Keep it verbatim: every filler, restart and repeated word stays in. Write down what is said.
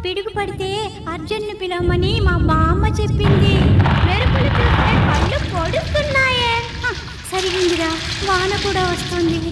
పిడుగు పడితే అర్జున్ని పిలవమని మా బామ్మ చెప్పింది. మెరుపులు చూస్తే కళ్ళు పొడుస్తున్నాయే. హ, సరిగిందిరా, వాన కూడా వస్తుంది.